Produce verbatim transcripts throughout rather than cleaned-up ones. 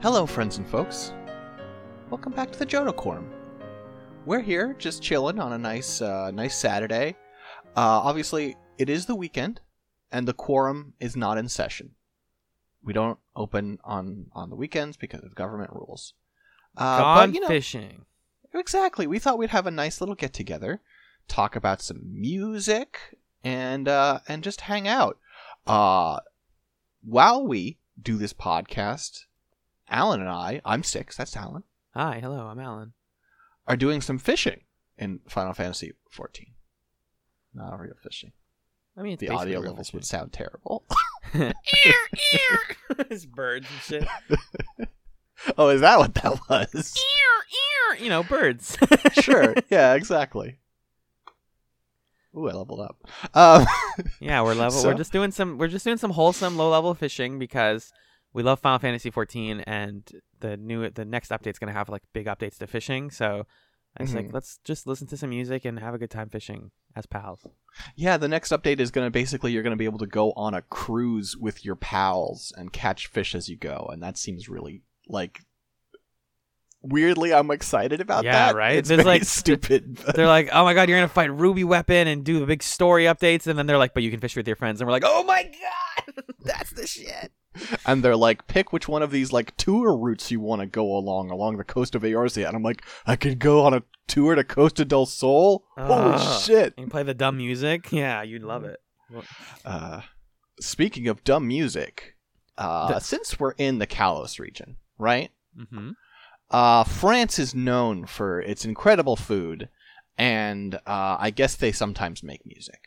Hello, friends and folks. Welcome back to the Jodoquorum. We're here just chilling on a nice, uh, nice Saturday. Uh, obviously, it is the weekend, and the quorum is not in session. We don't open on, on the weekends because of government rules. Uh, Gone but, you know, fishing. Exactly. We thought we'd have a nice little get-together, talk about some music, and uh, and just hang out. Uh, while we do this podcast, Alan and I, I'm Six, that's Alan. Hi, hello, I'm Alan. Are doing some fishing in Final Fantasy fourteen. Not real fishing. I mean, it's the audio real levels fishing. would sound terrible. It's birds and shit. Oh, is that what that was? You know, birds. Sure. Yeah, exactly. Ooh, I leveled up. Um, yeah, we're level. So? We're just doing some. We're just doing some wholesome low level fishing because we love Final Fantasy fourteen, and the new the next update's gonna have like big updates to fishing. So I was mm-hmm. like, let's just listen to some music and have a good time fishing as pals. Yeah, the next update is gonna basically you're gonna be able to go on a cruise with your pals and catch fish as you go, and that seems really like. Weirdly, I'm excited about yeah, that. Yeah, right? It's There's very like stupid. But... They're like, oh my god, you're going to fight Ruby Weapon and do the big story updates. And then they're like, but you can fish with your friends. And we're like, oh my god, that's the shit. And they're like, pick which one of these like tour routes you want to go along, along the coast of Eorzea. And I'm like, I could go on a tour to Costa del Sol? Uh, Holy shit. You can play the dumb music? Yeah, you'd love it. Uh, speaking of dumb music, uh, the- since we're in the Kalos region, right? Mm-hmm. Uh, France is known for its incredible food, and uh, I guess they sometimes make music.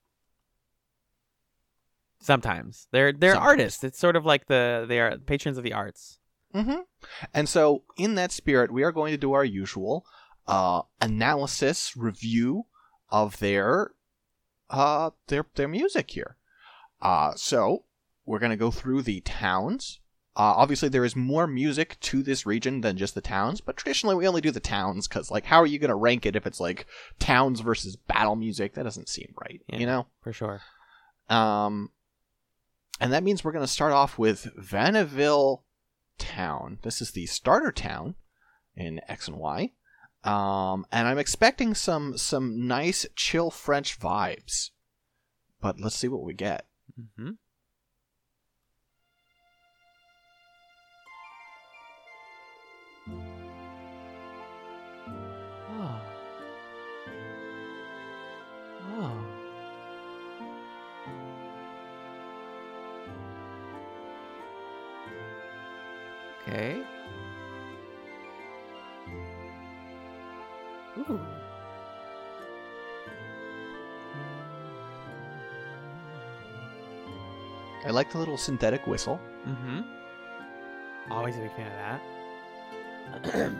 Sometimes they're they're sometimes. artists. It's sort of like the they are patrons of the arts. Mm-hmm. And so, in that spirit, we are going to do our usual uh, analysis review of their uh their their music here. Uh, so we're going to go through the towns. Uh, obviously, there is more music to this region than just the towns, but traditionally we only do the towns because, like, how are you going to rank it if it's, like, towns versus battle music? That doesn't seem right, yeah, you know? For sure. Um, and that means we're going to start off with Vaniville Town. This is the starter town in X and Y. Um, and I'm expecting some, some nice, chill French vibes. But let's see what we get. Mm-hmm. Okay. Ooh. I like the little synthetic whistle. Mm-hmm. Always a big fan of that.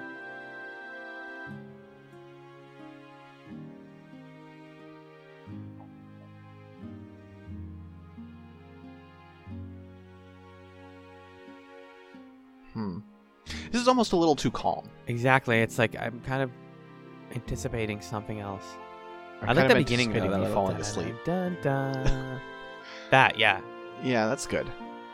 Hmm. This is almost a little too calm. Exactly. It's like I'm kind of anticipating something else. Or I like the beginning though. That me little falling dun, asleep. Dun, dun, dun. That, yeah. Yeah, that's good.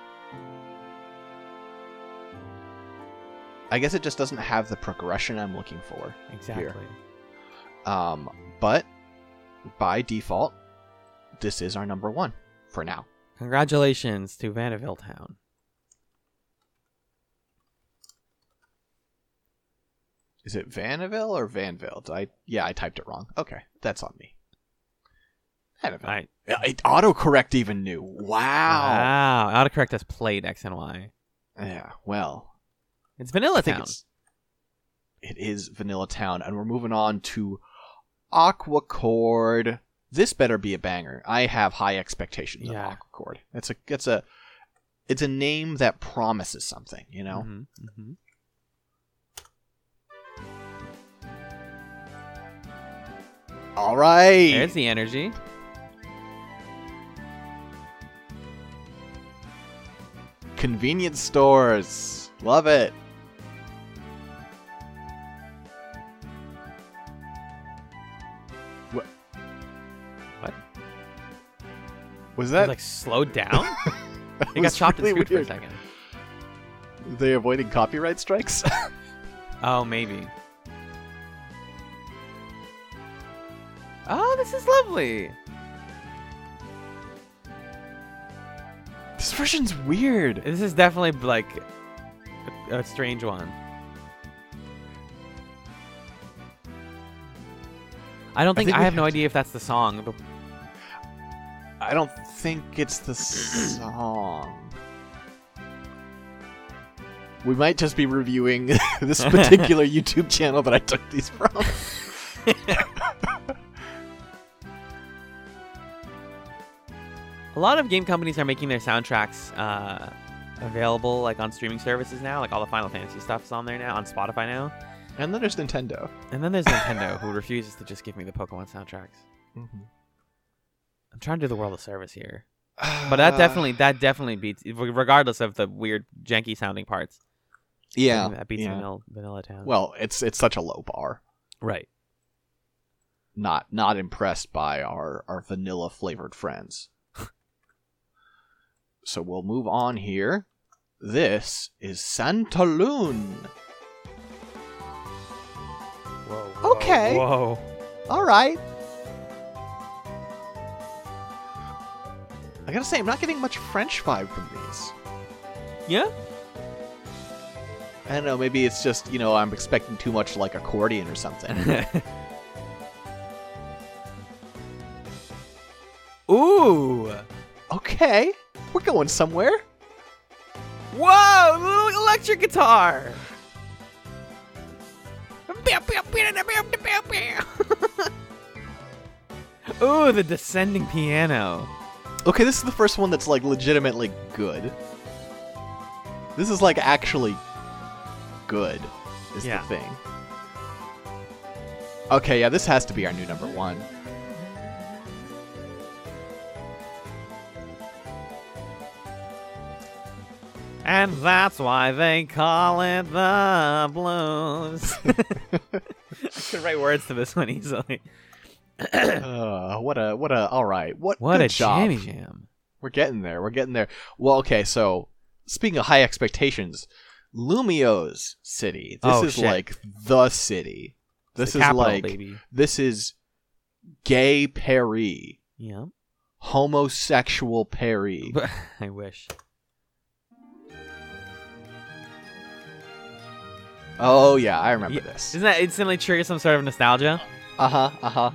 I guess it just doesn't have the progression I'm looking for. Exactly. Here. Um, but by default, this is our number one for now. Congratulations to Vaniville Town. Is it Vaniville or Vanville? Did I? Yeah, I typed it wrong. Okay, that's on me. Vaniville. Right. It autocorrect even knew. Wow. Wow. Autocorrect has played X and Y. Yeah. Well, it's Vanilla Town. It's, it is Vanilla Town, and we're moving on to Aquacord. This better be a banger. I have high expectations yeah. of Aquacord. It's a. It's a. It's a name that promises something. You know. Mm-hmm. Mm-hmm. All right. There's the energy. Convenience stores. Love it. What? What? Was that it, like slowed down? It got chopped in food for a second. they avoiding copyright strikes? Oh, maybe. Oh, this is lovely. This version's weird. This is definitely like a, a strange one. I don't think I, think I have no idea if that's the song. But... I don't think it's the song. We might just be reviewing this particular YouTube channel that I took these from. A lot of game companies are making their soundtracks uh, available like on streaming services now. Like all the Final Fantasy stuff is on there now, on Spotify now. And then there's Nintendo. And then there's Nintendo, who refuses to just give me the Pokemon soundtracks. Mm-hmm. I'm trying to do the world of service here. But that definitely that definitely beats, regardless of the weird janky sounding parts. Yeah, that beats yeah. Vanilla, Vanilla Town. Well, it's it's such a low bar. Right. Not not impressed by our, our vanilla flavored friends. So we'll move on here. This is Santalune. Whoa, whoa. Okay. Whoa. All right. I gotta say, I'm not getting much French vibe from these. Yeah? I don't know, maybe it's just, you know, I'm expecting too much like accordion or something. Ooh! Okay, we're going somewhere. Whoa! Little electric guitar! Ooh, the descending piano. Okay, this is the first one that's like legitimately good. This is like actually good, is Yeah. the thing. Okay, yeah, this has to be our new number one. And that's why they call it the blues. I could write words to this one easily. uh, what a what a all right. What What good a job. jammy jam. We're getting there. We're getting there. Well, okay, so speaking of high expectations, Lumio's city. This Oh, is shit. like the city. This The is capital, like baby. this is gay Paris. Yeah. Homosexual Paris. But I wish. Oh yeah, I remember Yeah. this. Doesn't that instantly trigger some sort of nostalgia? Uh-huh, uh-huh.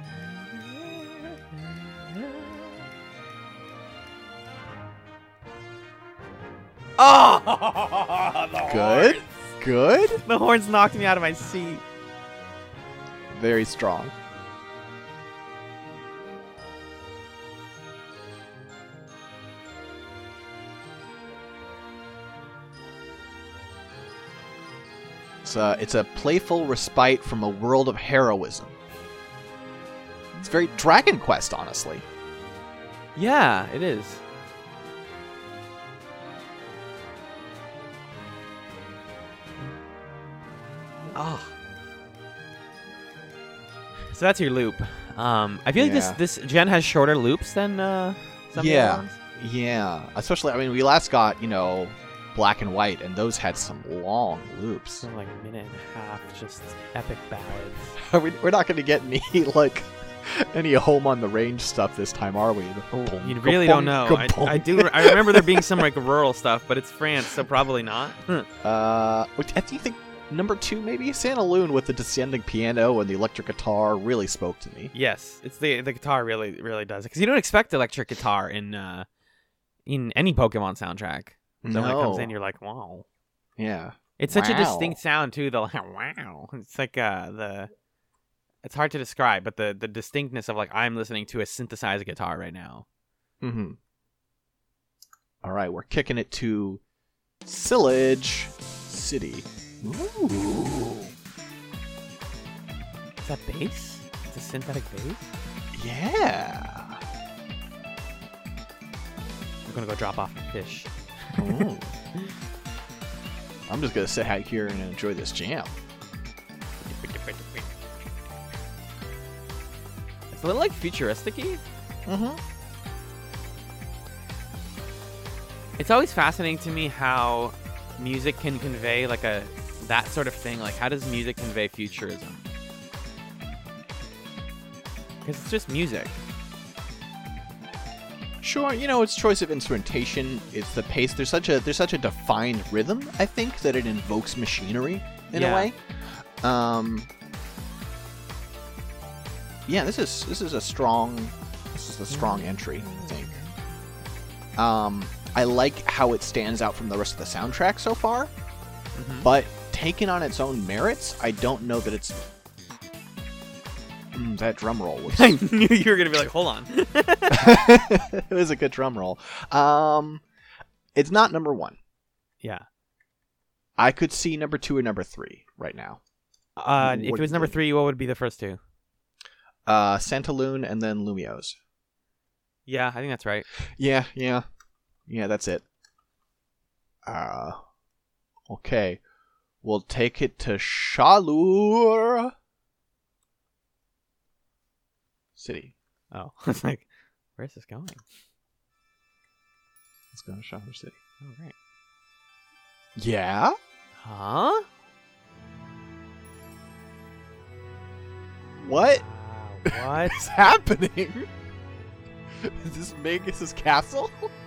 Oh! The Good. horns. Good. The horns knocked me out of my seat. Very strong. It's a, it's a playful respite from a world of heroism. It's very Dragon Quest, honestly. Yeah, it is. Oh. So that's your loop. Um, I feel like Yeah. this this gen has shorter loops than uh, some Yeah. of the other ones. Yeah, especially, I mean, we last got, you know, Black and White, and those had some long loops. So like a minute and a half, just epic ballads. Are we, we're not going to get any, like, any home on the range stuff this time, are we? You really don't know. I, I do. I remember there being some like rural stuff, but it's France, so probably not. Uh, what- do you think number two, maybe? Santalune with the descending piano and the electric guitar really spoke to me. Yes, it's the the guitar really really does it, because you don't expect electric guitar in uh in any Pokemon soundtrack. So when it comes in, you're like, wow. Yeah. It's such a Wow. distinct sound too. The like, wow. It's like uh the. It's hard to describe, but the the distinctness of like I'm listening to a synthesized guitar right now. Mm-hmm. All right, we're kicking it to Sillage City. Ooh. Is that bass? It's a synthetic bass. Yeah. I'm gonna go drop off a fish. Ooh. I'm just gonna sit out here and enjoy this jam. It's a little like futuristic-y. Mm-hmm. It's always fascinating to me how music can convey like a that sort of thing. Like, how does music convey futurism? Because it's just music. Sure, you know, it's choice of instrumentation, it's the pace. There's such a there's such a defined rhythm, I think, that it invokes machinery in Yeah. a way. Um, yeah, this is this is a strong this is a strong entry, I think. Um, I like how it stands out from the rest of the soundtrack so far, Mm-hmm. but taken on its own merits, I don't know that it's. Mm, that drum roll was. I knew you were gonna be like, hold on. It was a good drum roll. Um, it's not number one. Yeah. I could see number two or number three right now. Uh, What if do it was you number think? three, what would be the first two? Uh, Santaloon and then Lumiose. Yeah, I think that's right. Yeah, yeah, yeah. That's it. Uh, okay. We'll take it to Chaleur City. Oh, it's like, where's this going? Let's go to Chaleur City. Oh, right. Yeah. Huh? What Uh, what? is happening? Is this Magus's castle?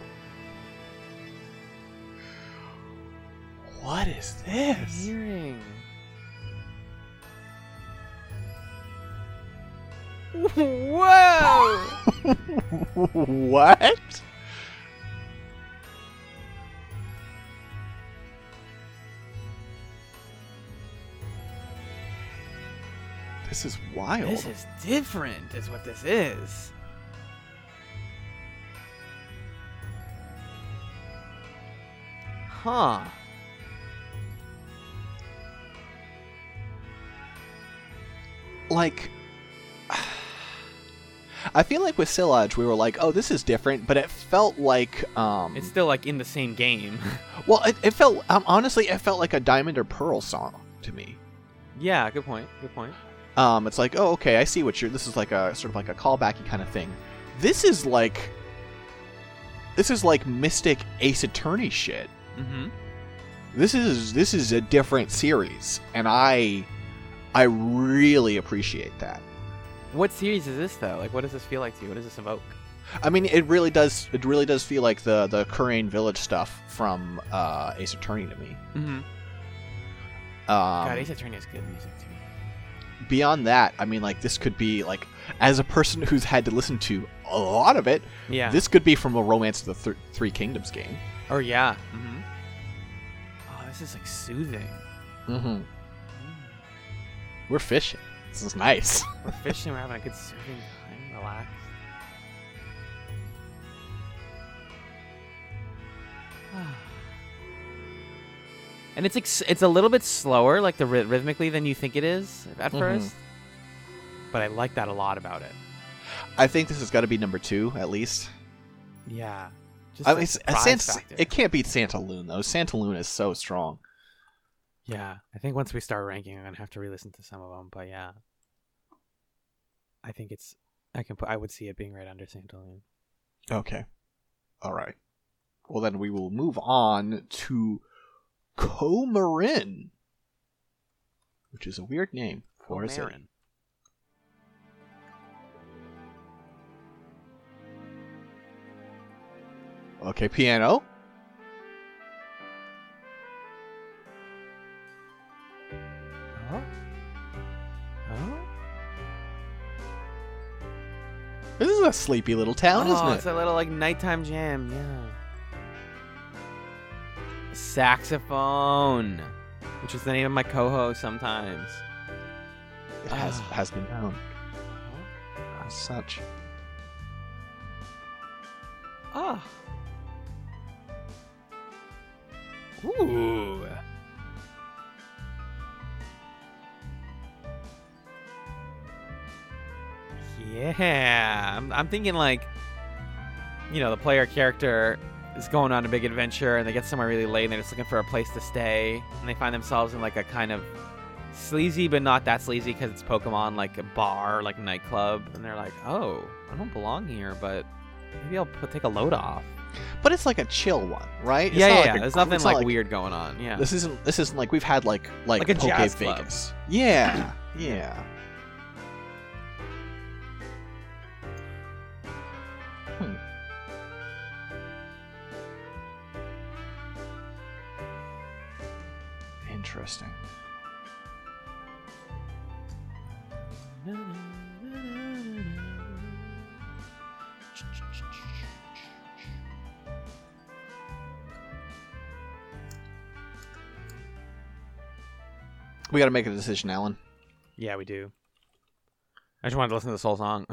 What is this? Hearing. Whoa! What? This is wild. This is different, is what this is. Huh. like I feel like with Sillage we were like, oh, this is different, but it felt like um It's still like in the same game. well it, it felt um, honestly it felt like a Diamond or Pearl song to me. Yeah, good point. Good point. Um it's like, oh, okay, I see what you're this is like a sort of like a callbacky kind of thing. This is like this is like Mystic Ace Attorney shit. Mm-hmm. This is this is a different series, and I I really appreciate that. What series is this though? Like, what does this feel like to you? What does this evoke? I mean, it really does. It really does feel like the the Kurain Village stuff from uh, Ace Attorney to me. Mm-hmm. Um, God, Ace Attorney has good music too. beyond that, I mean, like this could be like, as a person who's had to listen to a lot of it, Yeah. this could be from a Romance of the Th- Three Kingdoms game. Oh yeah. Mm-hmm. Oh, this is like soothing. Mm-hmm. We're fishing. This is nice. We're fishing. We're having a good soothing time. Relax. And it's ex- it's a little bit slower, like the ry- rhythmically than you think it is at Mhm. first. But I like that a lot about it. I think this has got to be number two at least. Yeah. Just I like mean, it's, surprise Sant- factor. it can't beat Santa Loon though. Santa Loon is so strong. Yeah, I think once we start ranking, I'm gonna have to re-listen to some of them. But yeah, I think it's. I can put. I would see it being right under Santolian. Okay. All right. Well, then we will move on to Comarin, which is a weird name for a city. Comarin. Okay, piano. Oh. Oh. This is a sleepy little town, oh, isn't it's it? a little like nighttime jam. Yeah. Saxophone, which is the name of my co-host sometimes. It has Ah. has been known as such. Ah. Ooh. Yeah, I'm, I'm thinking like, you know, the player character is going on a big adventure and they get somewhere really late and they're just looking for a place to stay and they find themselves in like a kind of sleazy but not that sleazy because it's Pokemon, like a bar, like nightclub, and they're like, oh, I don't belong here, but maybe I'll put, take a load off. But it's like a chill one, right? It's yeah, not yeah. like yeah. a- There's nothing it's not like, weird going on. Yeah. This isn't. This isn't like we've had like like Like a Poke jazz club. Vegas. Yeah, yeah. Hmm. Interesting. We got to make a decision, Alan. Yeah, we do. I just wanted to listen to this whole song.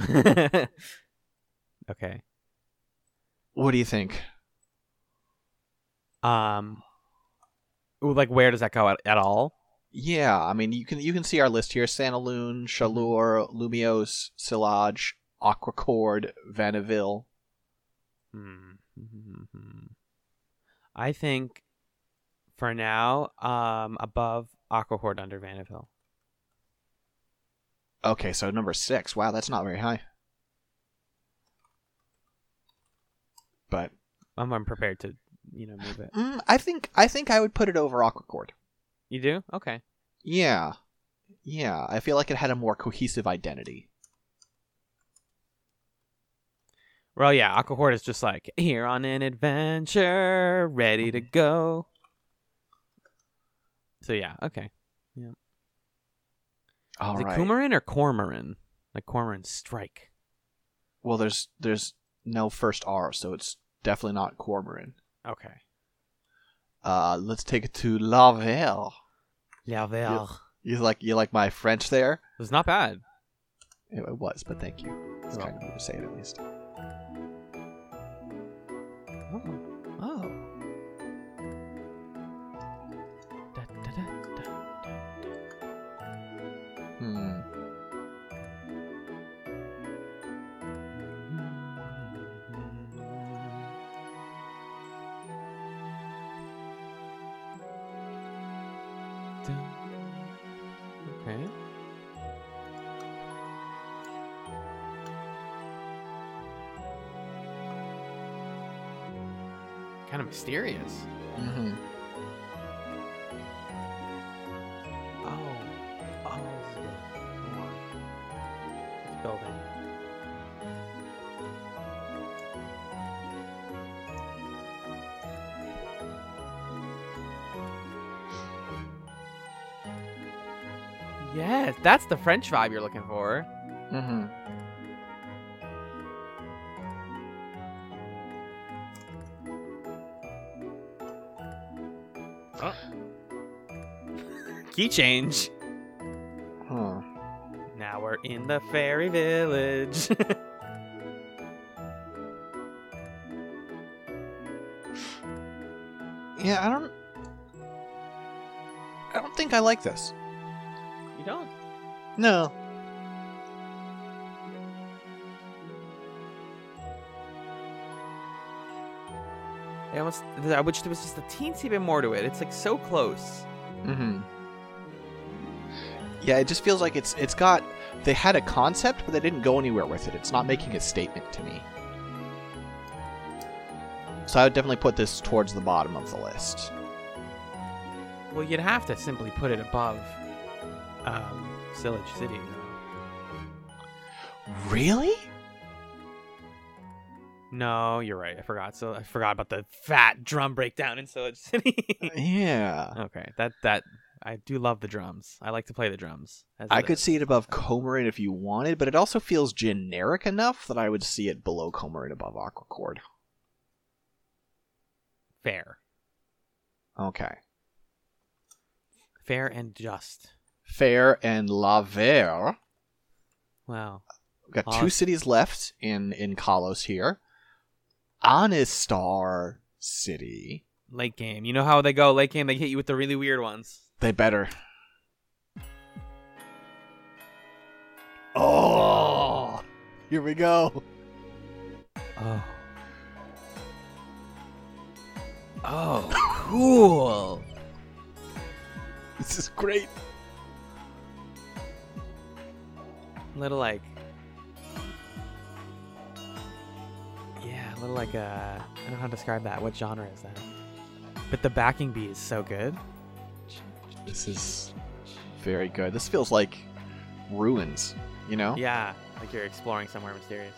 Okay. What do you think? Um, ooh, like where does that go at, at all? Yeah, I mean, you can you can see our list here: Sanaloon, Chaleur, Lumiose, Silage, Aquacord, Vaniville. Hmm. I think for now, um, above Aquahord, under Vanderbilt. Okay, so number six. Wow, that's not very high. But I'm, I'm prepared to, you know, move it. mm, I think I think I would put it over Aquacord. You do? Okay. Yeah, yeah. I feel like it had a more cohesive identity. Well, yeah, Aquahord is just like, here on an adventure, ready to go. So, yeah, okay. Yeah. All is right. it Coumarin or Cormoran? Like Cormoran Strike. Well, there's there's no first R, so it's definitely not Cormoran. Okay. Uh, let's take it to Laval. Laval. You, you like you like my French there? It was not bad. It, it was, but thank you. It's You're kind of me to say it at least. Oh. Oh. Da, da, da, da, da. Hmm. Okay. Kind of mysterious. Mm-hmm. Oh. Oh. Hold on. It's building. Yes, that's the French vibe you're looking for. Mm-hmm. Oh. Key change. Huh. Now we're in the fairy village. Yeah, I don't. I don't think I like this. You don't? No. I almost, I wish there was just a teensy bit more to it. It's like so close. Mm-hmm. Yeah, it just feels like it's it's got. They had a concept, but they didn't go anywhere with it. It's not making a statement to me. So I would definitely put this towards the bottom of the list. Well, you'd have to simply put it above um, Sillage City, though. Really? No, you're right. I forgot. So I forgot about the fat drum breakdown in Sillage City. Yeah. Okay, that that I do love the drums. I like to play the drums. as I it could is. see it above Comarin if you wanted, but it also feels generic enough that I would see it below Comarin above Aquacord. Fair, Okay. fair and just. Fair and La Verre. Wow. We've got Awesome. two cities left in, in Kalos here. Anistar City. Late game. You know how they go. Late game, they hit you with the really weird ones. They better. Oh! Here we go. Oh. Oh, cool. This is great. Little like, yeah, little like a, I don't know how to describe that. What genre is that? But the backing beat is so good. This is very good. This feels like ruins, you know? Yeah, like you're exploring somewhere mysterious.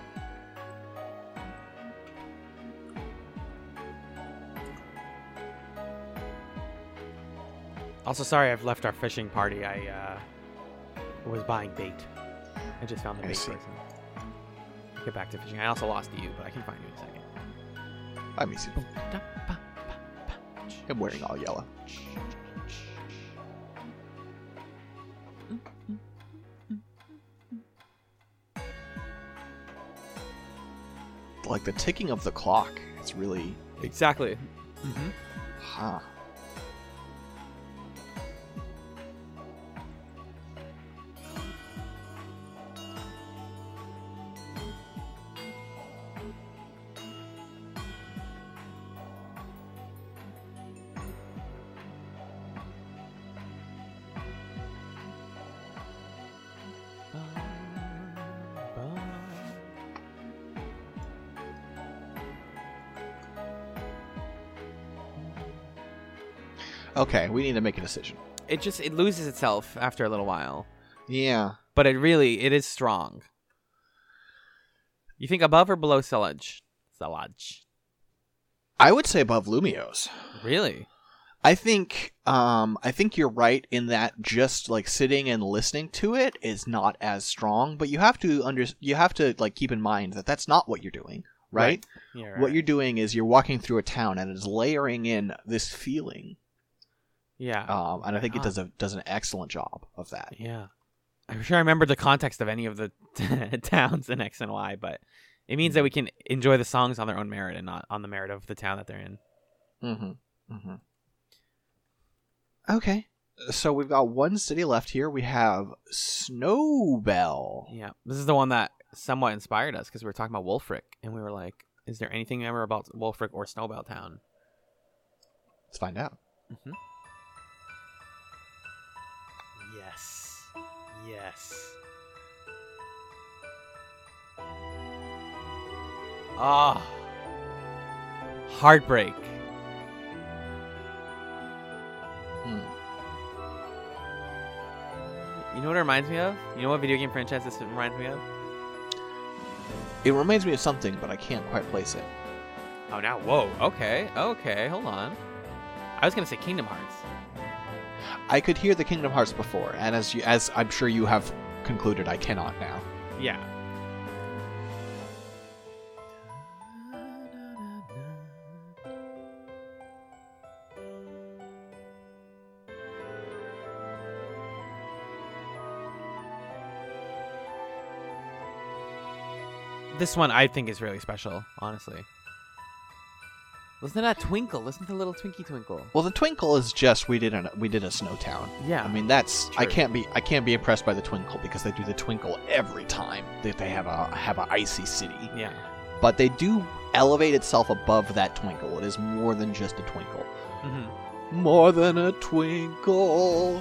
Also, sorry I've left our fishing party. I uh, was buying bait. I just found the I bait see. person. Get back to fishing. I also lost you, but I can find you in a second. I miss you. I'm wearing all yellow. Like the ticking of the clock. It's really... Exactly. Mm-hmm. Huh. Okay, we need to make a decision. It just it loses itself after a little while, Yeah. but it really it is strong. You think above or below Selage? Selage. I would say above Lumiose. Really? I think um I think you're right in that just like sitting and listening to it is not as strong, but you have to under you have to like keep in mind that that's not what you're doing, right? Right. Yeah, right. What you're doing is you're walking through a town and it's layering in this feeling. Yeah. Um and I think it Ah. does a does an excellent job of that. Yeah. I'm sure I remember the context of any of the towns in X and Y, but it means that we can enjoy the songs on their own merit and not on the merit of the town that they're in. Mhm. Mhm. Okay. So we've got one city left here. We have Snowbell. Yeah. This is the one that somewhat inspired us because we were talking about Wolfric and we were like, is there anything ever about Wolfric or Snowbell Town? Let's find out. Mm-hmm. Yes. Yes. Ah. Heartbreak. Hmm. You know what it reminds me of? You know what video game franchise this reminds me of? It reminds me of something, but I can't quite place it. Oh, now, whoa. Okay, okay, hold on. I was gonna say Kingdom Hearts. I could hear the Kingdom Hearts before, and as you, as I'm sure you have concluded, I cannot now. Yeah. This one I think is really special, honestly. Listen to that twinkle. Listen to the little Twinkie twinkle. Well, the twinkle is just we did a we did a snow town. Yeah. I mean that's I True. can't be I can't be impressed by the twinkle because they do the twinkle every time that they have a have a icy city. Yeah. But they do elevate itself above that twinkle. It is more than just a twinkle. Mm-hmm. More than a twinkle.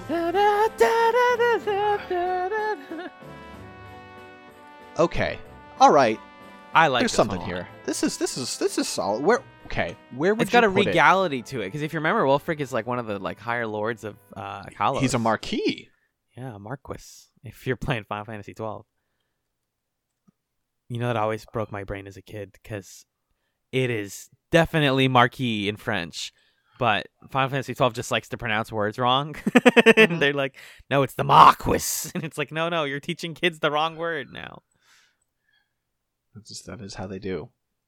Okay. All right. I like There's this something one a lot. here. This is this is this is solid. Where okay? Where would It's got you a put it? regality to it because if you remember, Wolfric is like one of the like higher lords of uh, Kalos. He's a marquis. Yeah, Marquis. If you're playing Final Fantasy twelve, you know that always broke my brain as a kid because it is definitely Marquis in French, but Final Fantasy twelve just likes to pronounce words wrong, and they're like, "No, it's the Marquis," and it's like, "No, no, you're teaching kids the wrong word now." That's just, that is how they do.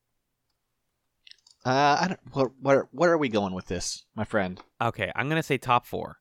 Uh, I don't. What, what what are we going with this, my friend? Okay, I'm gonna say top four.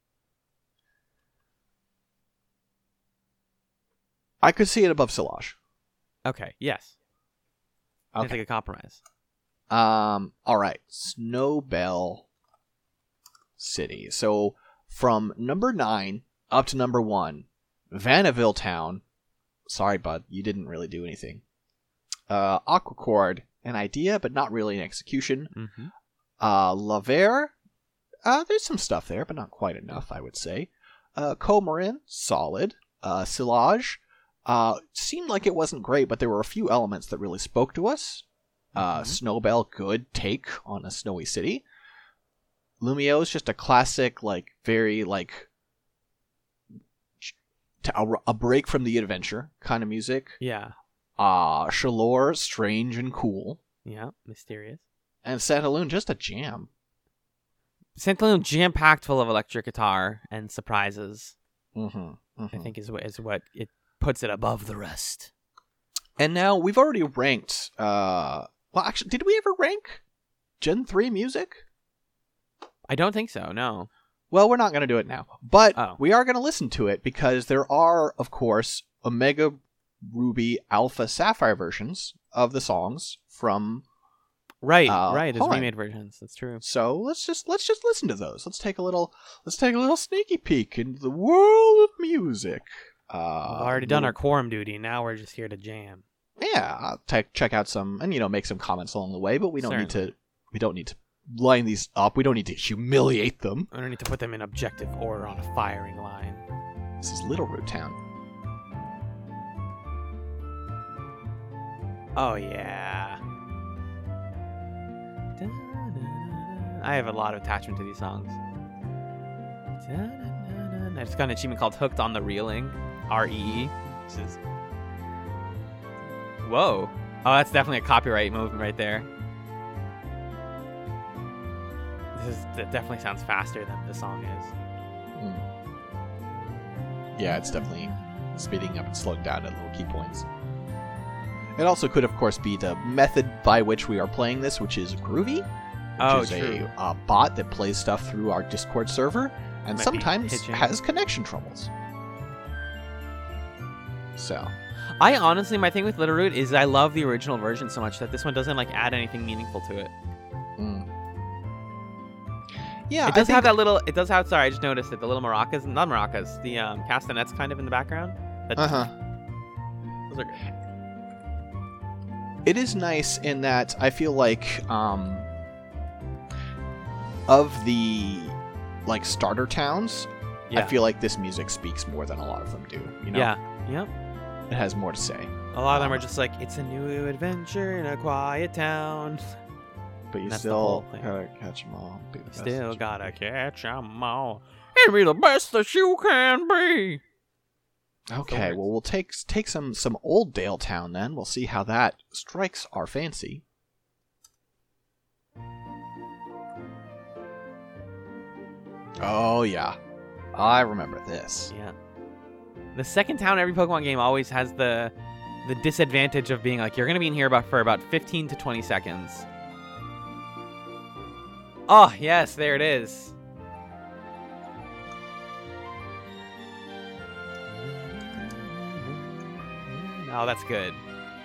I could see it above Silage. Okay, yes. I Okay. think a compromise. Um. All right. Snowbell City. So from number nine up to number one, Vanaville Town. Sorry, bud. You didn't really do anything. Uh, Aquacord, an idea, but not really an execution. Mm-hmm. Uh, Laver. Uh, there's some stuff there, but not quite enough, I would say. Uh, Comarin, solid. Uh, Silage. Uh, seemed like it wasn't great, but there were a few elements that really spoke to us. Uh, Mhm. Snowbell, good take on a snowy city. Lumio is just a classic, like very like t- a, a break from the adventure kind of music. Yeah. Uh Shalor, strange and cool, Yeah. Mysterious. and Santaloon, just a jam. Santaloon jam packed full of electric guitar and surprises. Mm-hmm, mm-hmm. I think is what is what it puts it above the rest. And now we've already ranked. Uh, well, actually, did we ever rank Gen three music? I don't think so. No. Well, we're not going to do it now, but Oh. we are going to listen to it because there are, of course, Omega Ruby Alpha Sapphire versions of the songs from. Right. Uh, right. There's Hoenn. remade versions. That's true. So let's just let's just listen to those. Let's take a little let's take a little sneaky peek into the world of music. Uh, We've already done little- our quorum duty. Now we're just here to jam. Yeah, I'll te- check out some and you know make some comments along the way, but we don't need Certainly. to we don't need to line these up. We don't need to humiliate them. I don't need to put them in objective order on a firing line. This is Little Root Town. Oh yeah. I have a lot of attachment to these songs. I just got an achievement called Hooked on the Reeling, R E E, which is whoa. Oh, that's definitely a copyright movement right there. This is that definitely sounds faster than the song is. Hmm. Yeah, it's definitely speeding up and slowing down at little key points. It also could, of course, be the method by which we are playing this, which is Groovy, which Oh, is true. a uh, bot that plays stuff through our Discord server and Might be sometimes hitching. has connection troubles. So, I honestly, my thing with Little Root is I love the original version so much that this one doesn't like add anything meaningful to it. mm. yeah, It does I think have that little. It does have. Sorry, I just noticed it. The little maracas, not maracas. The um, castanets kind of in the background. That, Uh huh. Those are great. It is nice in that I feel like um, of the like starter towns, Yeah. I feel like this music speaks more than a lot of them do. You know, Yeah. Yep. it has more to say. A lot of them are just like, it's a new adventure in a quiet town. But you That's the still whole thing. gotta catch them all. Be the best Still that you gotta can. catch 'em all and be the best that you can be. Okay, words. well we'll take take some some old Dale Town then. We'll see how that strikes our fancy. Oh yeah, I remember this. Yeah. The second town in every Pokemon game always has the the disadvantage of being like, you're gonna be in here about for about fifteen to twenty seconds. Oh yes, there it is. Oh, that's good.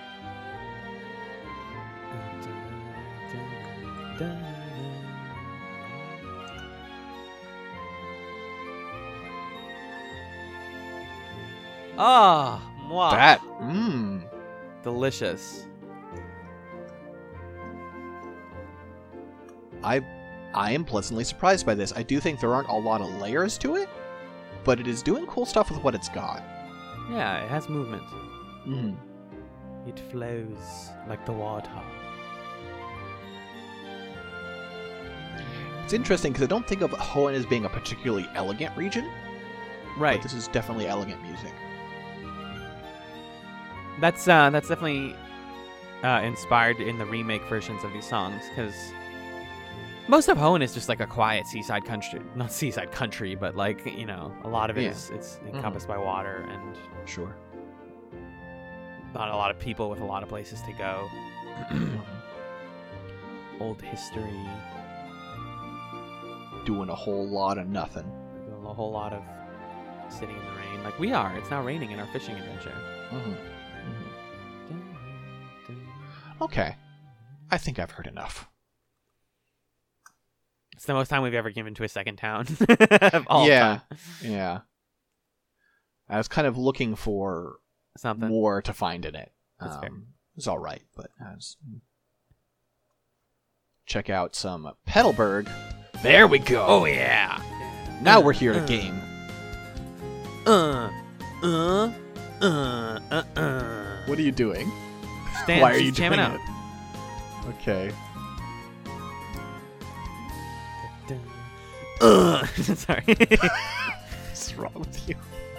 Ah, mwah. That mmm. Delicious. I I am pleasantly surprised by this. I do think there aren't a lot of layers to it, but it is doing cool stuff with what it's got. Yeah, it has movement. Mm. It flows like the water. It's interesting because I don't think of Hoenn as being a particularly elegant region, Right. but this is definitely elegant music. That's uh, that's definitely uh, inspired in the remake versions of these songs because most of Hoenn is just like a quiet seaside country, not seaside country, but like you know, a lot of it Yeah. is it's encompassed by water and Sure. not a lot of people with a lot of places to go. Old history, Doing a whole lot of nothing. a whole lot of sitting in the rain, like we are. It's now raining in our fishing adventure. Mm-hmm. Okay. I think I've heard enough. It's the most time we've ever given to a second town. of all Yeah. time. Yeah. I was kind of looking for Something. more to find in it. That's um, fair. It's all right, but I was... check out some Petalburg. There we go. Oh yeah. Now we're here to Uh, game. Uh, uh, uh, uh, uh. What are you doing? Stan, Why are she's you jamming doing out. it? Okay. Ugh. Sorry. What's wrong with you?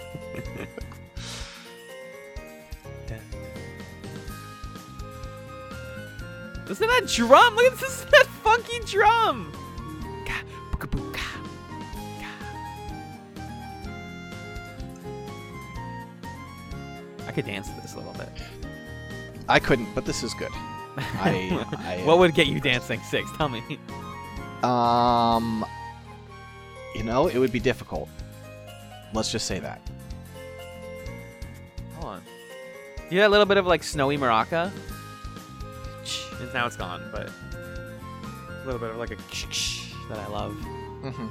Listen to that drum! Look at this, that funky drum! I could dance to this a little bit. I couldn't, but this is good. I, I What would get you dancing, Six? Tell me. Um, you know, it would be difficult. Let's just say that. Hold on. You had a little bit of like snowy maraca. And now it's gone, but a little bit of like a that I love. Mm-hmm.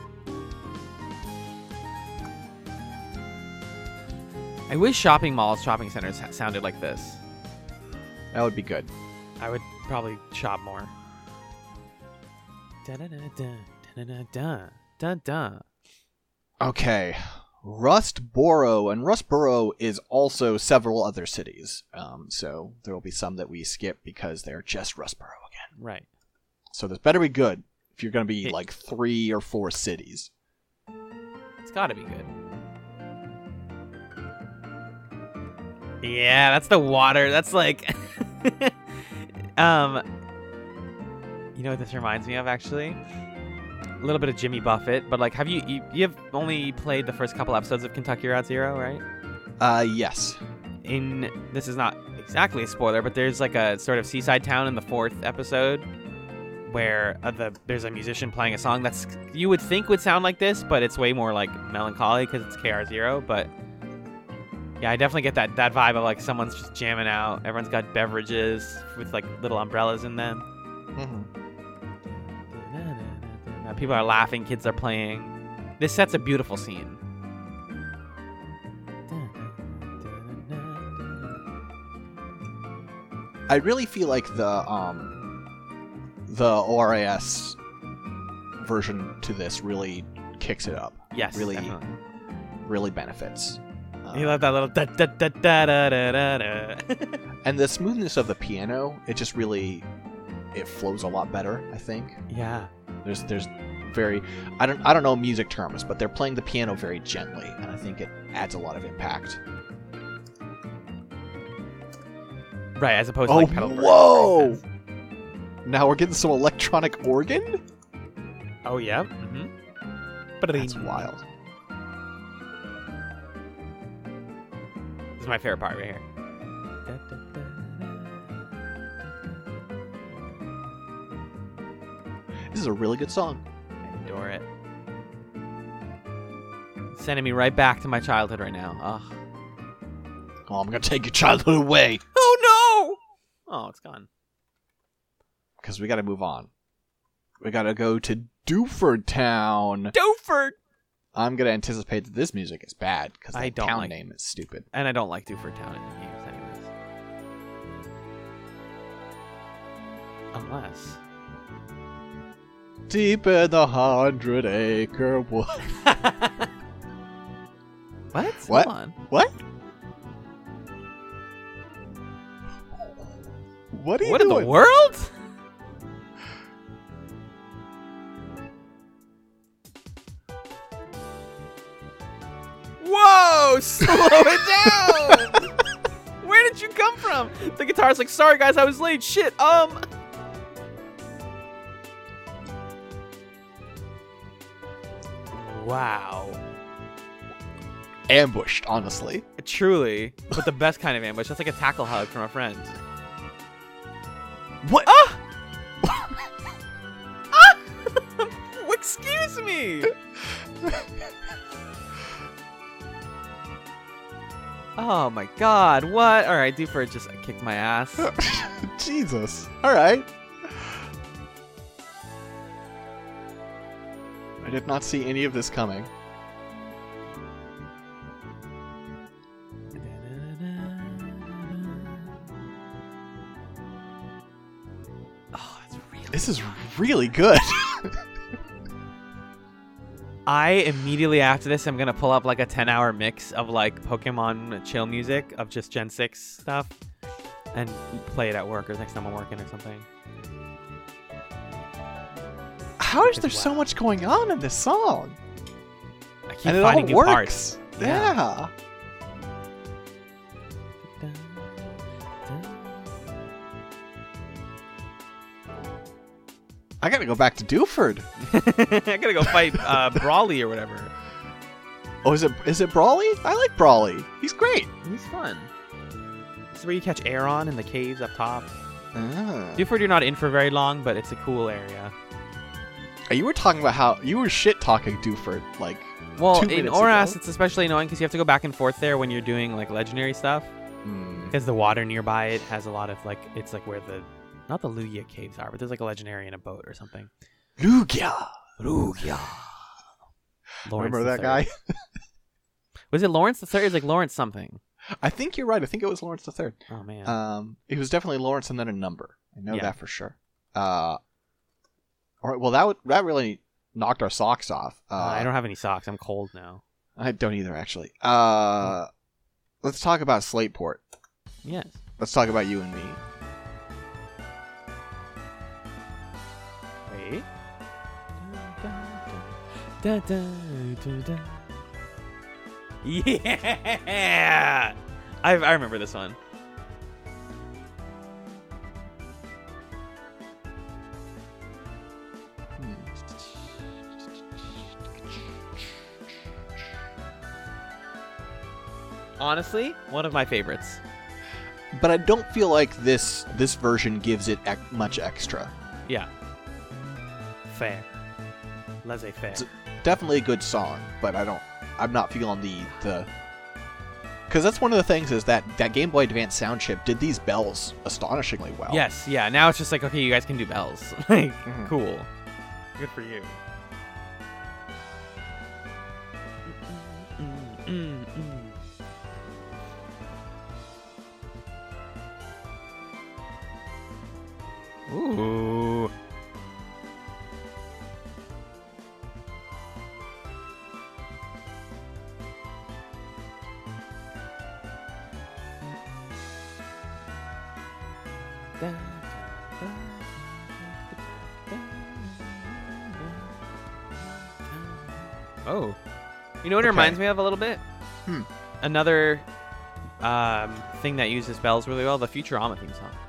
I wish shopping malls, shopping centers ha- sounded like this. That would be good. I would probably shop more. Da da da da da da da da. Okay. Rustboro, and Rustboro is also several other cities. Um, so there will be some that we skip because they're just Rustboro again. Right. So this better be good if you're going to be It- like three or four cities. It's got to be good. Yeah, that's the water. That's like, um, you know what this reminds me of actually? A little bit of Jimmy Buffett, but like, have you you you've only played the first couple episodes of Kentucky Route Zero, right? Uh, yes. In this is not exactly a spoiler, but there's like a sort of seaside town in the fourth episode where uh, the there's a musician playing a song that's you would think would sound like this, but it's way more like melancholy because it's K R Zero. But yeah, I definitely get that that vibe of like someone's just jamming out. Everyone's got beverages with like little umbrellas in them. Mm-hmm. Uh, people are laughing, kids are playing. This sets a beautiful scene. I really feel like the um the O R A S version to this really kicks it up. Yes, really, definitely. really benefits. Uh, You love that little da da da da da da da da. and the smoothness of the piano, it just really it flows a lot better. I think Yeah. there's there's very I don't I don't know music terms, but they're playing the piano very gently, and I think it adds a lot of impact. Right, as opposed to Oh, like pedal bursts, whoa! right? Now we're getting some electronic organ? Oh yeah. Mm-hmm. That's wild. This is my favorite part right here. This is a really good song. I adore it. Sending me right back to my childhood right now. Ugh. Oh, I'm gonna take your childhood away. Oh no! Oh, it's gone. Because we gotta move on. We gotta go to Dewford Town. Dewford! I'm gonna anticipate that this music is bad, because the I don't town like name is stupid. And I don't like Dewford Town in the games anyways. Unless... Deep in the hundred acre wood. What? What? Hold on. What? What are you What in doing? the world? Whoa! Slow it down! Where did you come from? The guitar's like, sorry guys, I was late. Shit, um... Wow. Ambushed, honestly. Truly. But the best kind of ambush. That's like a tackle hug from a friend. What? Ah! Ah! Excuse me! Oh my god, what? Alright, Dewford just kicked my ass. Jesus. Alright. I did not see any of this coming. Oh, that's really This is really good. I immediately after this, I'm gonna pull up like a ten hour mix of like Pokemon chill music of just Gen six stuff and play it at work or next time I'm working or something. How is Because, there so wow. much going on in this song? I keep And it finding all new works. parts. Yeah. I gotta go back to Dewford. I gotta go fight uh, Brawly or whatever. Oh, is it is it Brawly? I like Brawly. He's great. He's fun. This is where you catch Aeron in the caves up top. Ah. Dewford, you're not in for very long, but it's a cool area. You were talking about how you were shit talking Dewford like. Well, two in minutes Oras, ago. it's especially annoying because you have to go back and forth there when you're doing like legendary stuff. Hmm. Because the water nearby it has a lot of like, it's like where the, not the Lugia caves are, but there's like a legendary in a boat or something. Lugia. Lugia. Lawrence Remember the that Third. guy? Was it Lawrence the Third? It's like Lawrence something. I think you're right. I think it was Lawrence the Third. Oh man. Um, it was definitely Lawrence and then a number. I know Yeah. that for sure. Uh, all right. Well, that would, that really knocked our socks off. Uh, Uh, I don't have any socks. I'm cold now. I don't either, actually. Uh, let's talk about Slateport. Yes. Let's talk about you and me. Wait. Da, da, da, da. Yeah. I I remember this one. Honestly, one of my favorites. But I don't feel like this this version gives it ec- much extra. Yeah. Fair. Laissez-faire. It's definitely a good song, but I don't. I'm not feeling the the. Because that's one of the things is that that Game Boy Advance sound chip did these bells astonishingly well. Yes, yeah. Now it's just like, okay, you guys can do bells. Like, Mhm. cool. Good for you. Mm, mm, mm. Ooh. Oh. You know what it Okay. reminds me of a little bit? Hmm. Another um, thing that uses bells really well, the Futurama theme song.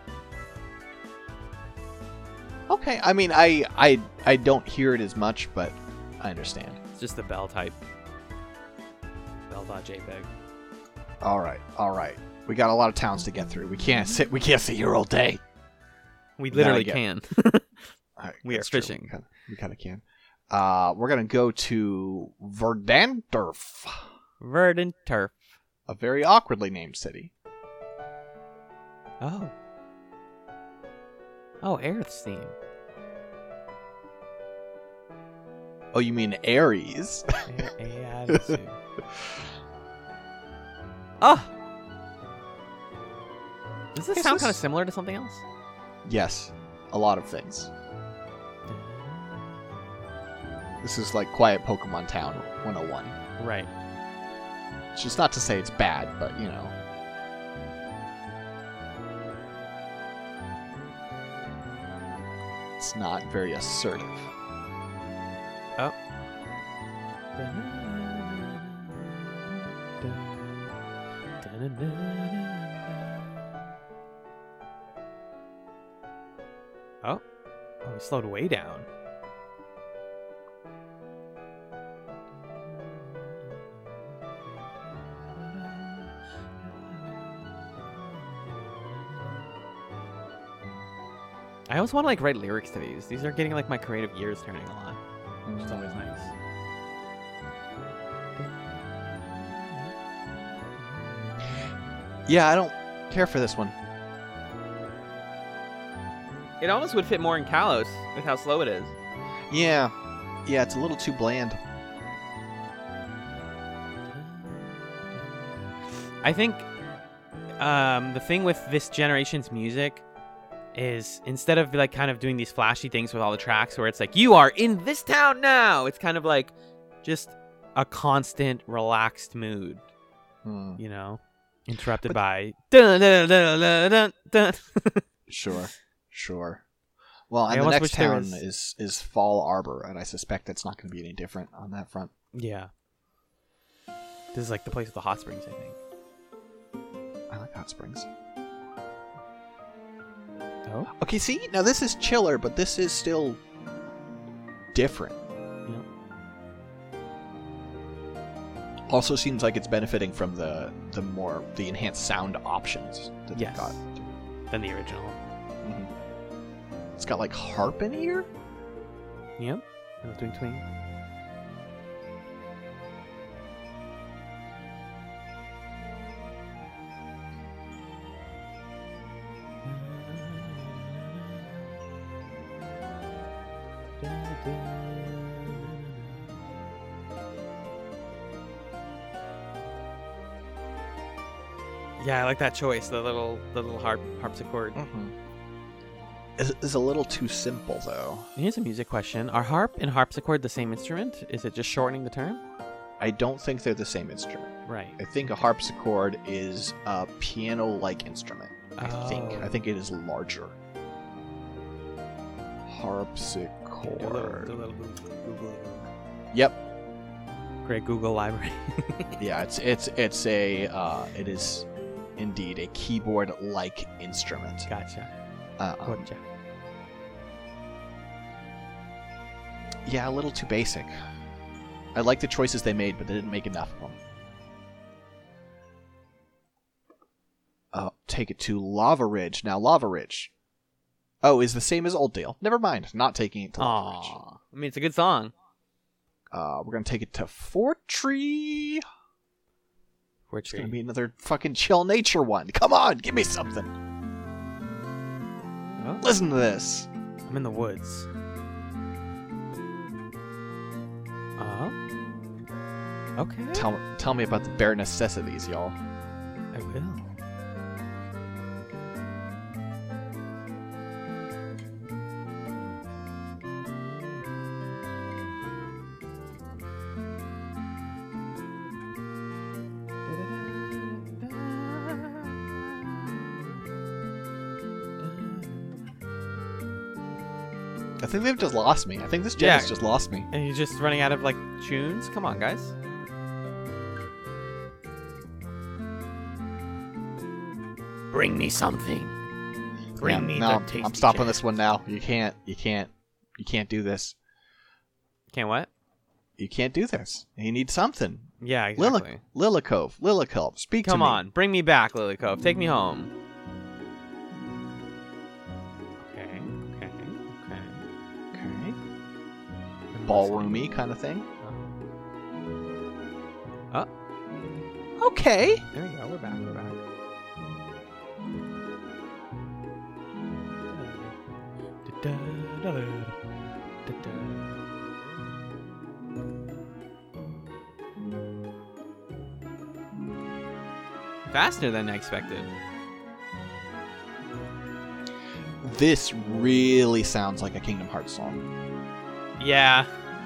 Okay. I mean, I I I don't hear it as much, but I understand. It's just the bell type. Bell.jpg. All right. All right. We got a lot of towns to get through. We can't sit. We can't sit here all day. We Now literally I get- can. All right, We are that's true. fishing. We kinda- We kind of can. Uh, we're gonna go to Verdandorf, Verdant turf. a very awkwardly named city. Oh. Oh, Aerith's theme. Oh, you mean Ares? Oh! Does this Is sound this- kind of similar to something else? Yes, a lot of things. This is like Quiet Pokemon Town one oh one. Right. It's just not to say it's bad, but you know. It's not very assertive. Oh. Oh. Oh, we slowed way down. I always want to like write lyrics to these. These are getting like my creative gears turning a lot, which is always nice. Yeah, I don't care for this one. It almost would fit more in Kalos with how slow it is. Yeah. Yeah, it's a little too bland. I think um, the thing with this generation's music is instead of like kind of doing these flashy things with all the tracks where it's like, you are in this town now, it's kind of like just a constant relaxed mood, Hmm. you know, interrupted But- by dun, dun, dun, dun, dun, dun. Sure. Sure. Well, I and the almost next wish there town was- is is Fall Arbor, and I suspect that's not going to be any different on that front. Yeah. This is like the place with the hot springs, I think. I like hot springs. Oh? Okay, see, now this is chiller, but this is still different. Yeah. Also seems like it's benefiting from the the more the enhanced sound options that Yes. they've got. Than the original. Mhm. It's got like harp in here. Yep. Little twing twing. Yeah, I like that choice. The little, the little harp, harpsichord. Mm-hmm. It's, it's a little too simple, though. Here's a music question: Are harp and harpsichord the same instrument? Is it just shortening the term? I don't think they're the same instrument. Right. I think a harpsichord is a piano-like instrument. I think. Oh. I think it is larger. Harpsichord. Do a little, do a little Google. Google. Yep. Great Google library. Yeah, it's it's it's a uh, it is indeed a keyboard-like instrument. Gotcha. Uh, um, Gotcha. yeah, a little too basic. I like the choices they made, but they didn't make enough of them. Uh, take it to Lava Ridge. Now, Lava Ridge. Oh, is the same as Old-Dale. Never mind. Not taking it to Lava Ridge. Aw. I mean, it's a good song. Uh, we're going to take it to Fortree. We're It's going to be another fucking chill nature one. Come on, give me something. Oh, Listen to this. I'm in the woods. Uh Okay. Tell, tell me about the bare necessities, y'all. I will. I think they've just lost me. I think this gen Yeah. has just lost me. And you're just running out of like tunes? Come on, guys. Bring me something. Bring Yeah, me no, the tasty I'm stopping jam. this one now. You can't. You can't. You can't do this. Can't what? You can't do this. You need something. Yeah, exactly. Lily, Lilikove, Lilikove, speak Come to me. on, bring me back, Lily Cove. Take me home. Okay, okay, okay. Okay. I'm Ballroomy kind of thing. listening. Oh, Okay. there we go. We're back. We're back. Faster than I expected. This really sounds like a Kingdom Hearts song. Yeah.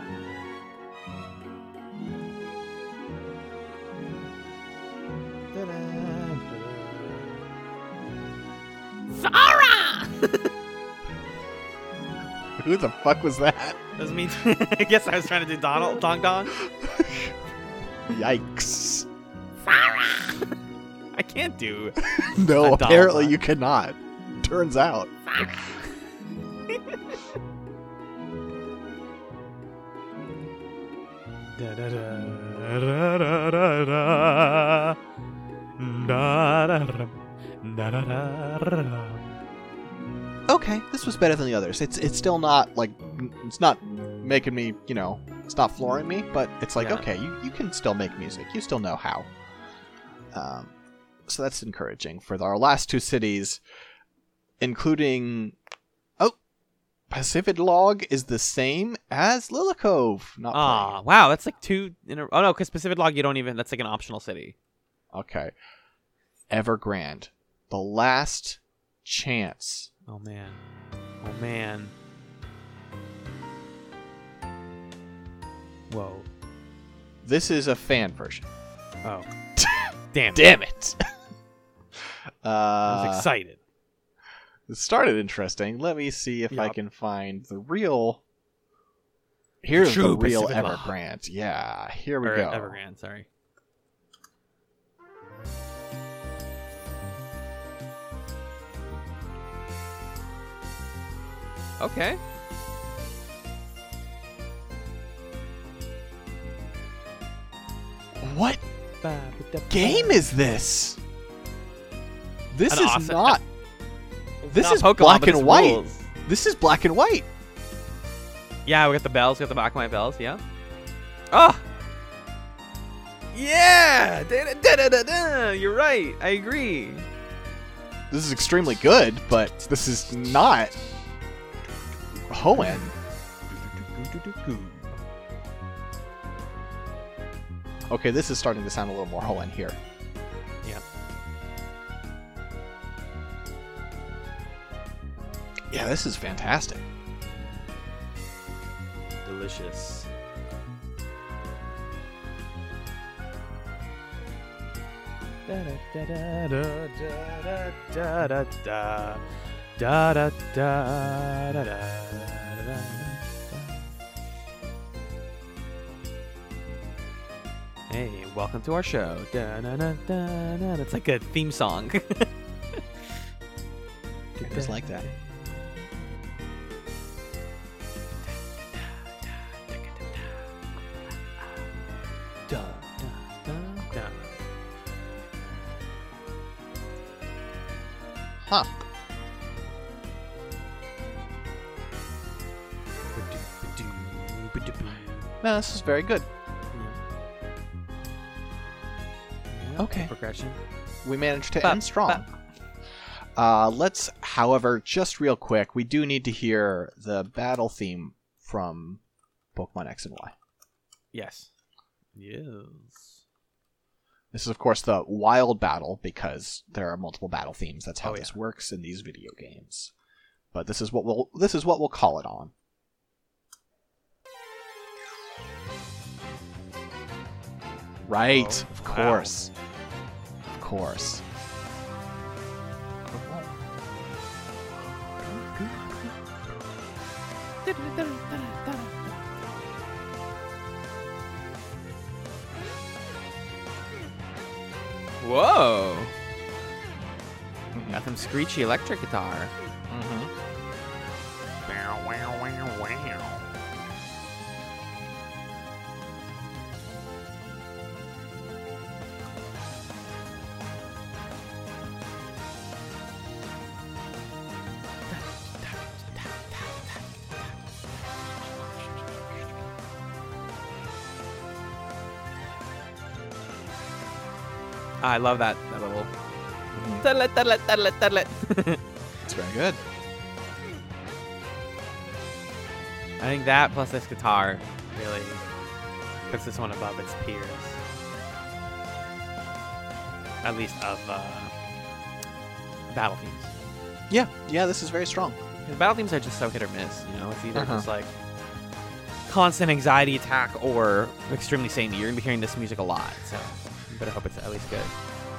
Zara! Who the fuck was that? That was me. I guess I was trying to do Donald Dong Dong. Yikes. Zara! I can't do. No, A Donald apparently Duck. you cannot. Turns out. Da da da da da da da da da da da da. Okay, this was better than the others. It's it's still not like it's not making me, you know, it's not flooring me, but it's like Yeah. okay, you, you can still make music. You still know how. Um, so that's encouraging for our last two cities, including oh, Pacific Log is the same as Lilikove. Not Ah, wow, that's like two in a. Oh no, because Pacific Log you don't even. That's like an optional city. playing. Okay, Evergrande, the last chance. Oh man. Oh man. Whoa. This is a fan version. Oh. Damn. Damn it! I was uh, excited. It started interesting. Let me see if Yep. I can find the real. Here's the, true real Pacific Law. Evergrande. Yeah, here we Or go. Evergrande, sorry. Okay. What game is this? This An is awesome- not. This Not is Pokemon, black but and it's white. rules. This is black and white. Yeah, we got the bells. We got the black and white bells. Yeah. Oh. Yeah. Da, da, da, da, da. You're right. I agree. This is extremely good, but this is not Hoenn. Okay, this is starting to sound a little more Hoenn here. Yeah. Yeah, this is fantastic. Delicious. Da da da da da da da da da da da da da. Hey, welcome to our show. Da, da, da, da, da. It's like a theme song. It is like that. Da, da, da, da. Huh. No, this is very good. Okay. Progression. We managed to Bop, end strong. bop. Uh, let's, however, just real quick, we do need to hear the battle theme from Pokemon X and Y. Yes. Yes. This is, of course, the wild battle because there are multiple battle themes. That's how Oh, this yeah. works in these video games. But this is what we'll this is what we'll call it on. Right, Oh, of wow. course, of course. Whoa. Got some screechy electric guitar. Mm-hmm. Wow, wow, wow, wow. I love that, that little. Tudlet, tudlet, tudlet, tudlet. It's very good. I think that plus this guitar really puts this one above its peers. At least of uh, battle themes. Yeah, yeah, this is very strong. The battle themes are just so hit or miss, you know? It's either Uh-huh. just like constant anxiety attack or extremely samey. You're going to be hearing this music a lot, so you better hope it's at least good.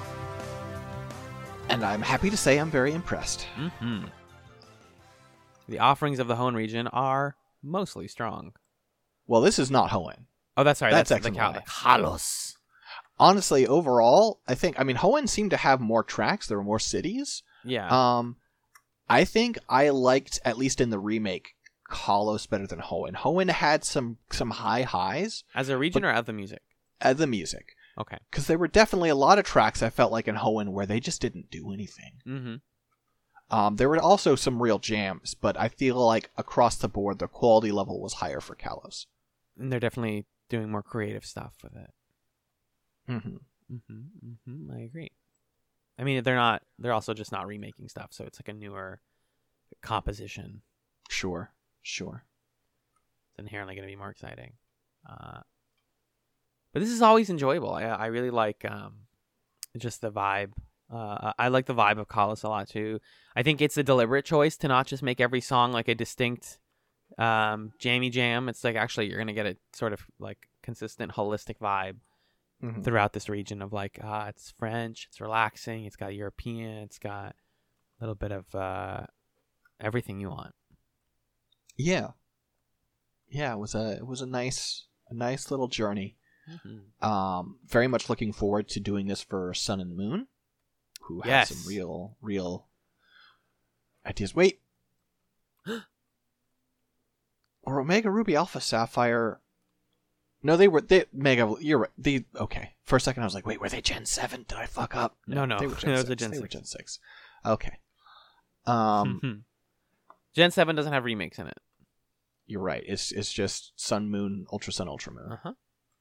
And I'm happy to say I'm very impressed. Mm-hmm. The offerings of the Hoenn region are mostly strong. Well, this is not Hoenn. Oh, that's right. That's That's, X the and Cal- Y. the Kalos. Honestly, overall, I think, I mean, Hoenn seemed to have more tracks. There were more cities. Yeah. Um, I think I liked, at least in the remake, Kalos better than Hoenn. Hoenn had some some high highs As a region but- or as the music? at the music. Okay. Because there were definitely a lot of tracks I felt like in Hoenn where they just didn't do anything. Mm-hmm. Um, there were also some real jams, but I feel like across the board, the quality level was higher for Kalos. And they're definitely doing more creative stuff with it. Mm-hmm. Mm-hmm. Mm-hmm. I agree. I mean, they're not. They're also just not remaking stuff, so it's like a newer composition. Sure, sure. It's inherently going to be more exciting. Uh, but this is always enjoyable. I I really like um, just the vibe. Uh, I like the vibe of Kalos a lot too. I think it's a deliberate choice to not just make every song like a distinct um, jammy jam. It's like actually you're going to get a sort of like consistent holistic vibe Mm-hmm. throughout this region of like, ah, it's French, it's relaxing, it's got European, it's got a little bit of uh, everything you want. Yeah. Yeah, it was a it was a nice a nice little journey. Mm-hmm. Um, very much looking forward to doing this for Sun and Moon, who yes. has some real real ideas. Wait. Or Omega Ruby Alpha Sapphire. No, they were they Mega. You're right. They okay. For a second, I was like, wait, were they Gen Seven? Did I fuck up? No, no, they were Gen no, six. a Gen they six. were Gen Six. Okay. Um, Gen Seven doesn't have remakes in it. You're right. It's it's just Sun, Moon, Ultra Sun, Ultra Moon. Uh huh.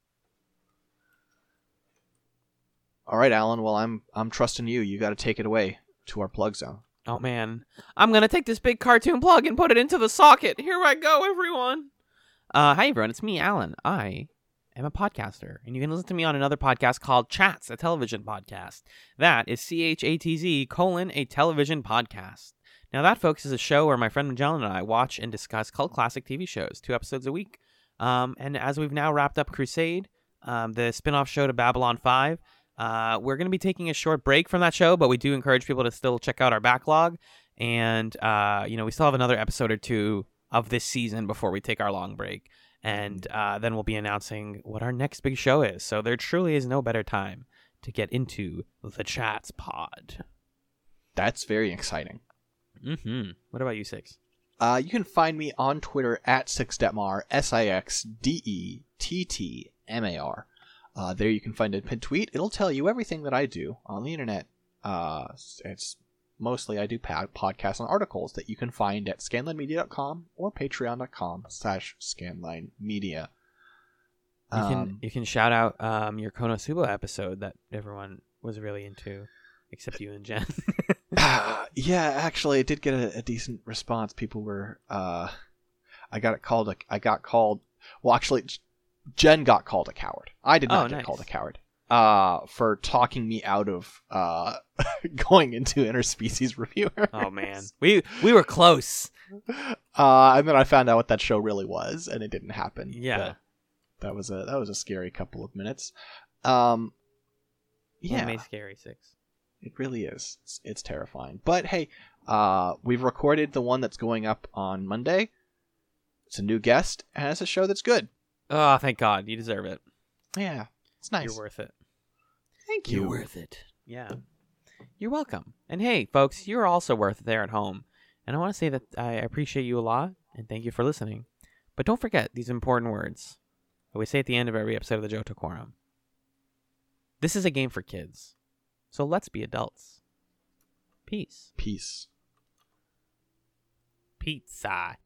All right, Alan. Well, I'm I'm trusting you. You got to take it away to our plug zone. Oh man, I'm gonna take this big cartoon plug and put it into the socket. Here I go, everyone. Uh, hi everyone, it's me, Alan. I am a podcaster, and you can listen to me on another podcast called Chats, a television podcast. That is C H A T Z colon a television podcast. Now that, folks, is a show where my friend Magellan and I watch and discuss cult classic T V shows, two episodes a week. Um, and as we've now wrapped up Crusade, um, the spin-off show to Babylon five, uh, we're going to be taking a short break from that show, but we do encourage people to still check out our backlog. And, uh, you know, we still have another episode or two of this season before we take our long break. And uh, then we'll be announcing what our next big show is. So there truly is no better time to get into the Chats pod. That's very exciting. Mm-hmm. What about you, Six? Uh, you can find me on Twitter at SixDetmar, S I X D E T T M A R. Uh, there you can find a pinned tweet. It'll tell you everything that I do on the internet. Uh, it's mostly I do podcasts and articles that you can find at scanline media dot com or patreon.com slash scanlinemedia. You can Um, you can shout out um, your Konosuba episode that everyone was really into, except you and Jen. yeah, actually, it did get a, a decent response. People were, uh, I got it called. A, I got called. Well, actually, Jen got called a coward. I did not oh, get nice. called a coward. Uh, for talking me out of uh going into interspecies reviewers. Oh man, we we were close. Uh, and then I found out what that show really was, and it didn't happen. Yeah, but that was a that was a scary couple of minutes. Um, yeah, Anime scary Six. It really is. It's, it's terrifying. But hey, uh, we've recorded the one that's going up on Monday. It's a new guest, and it's a show that's good. Oh, thank God, you deserve it. Yeah, it's nice. You're worth it. Thank you. You're worth it. Yeah. You're welcome. And hey, folks, you're also worth it there at home. And I want to say that I appreciate you a lot, and thank you for listening. But don't forget these important words that we say at the end of every episode of the Johto Quorum. This is a game for kids, so let's be adults. Peace. Peace. Pizza.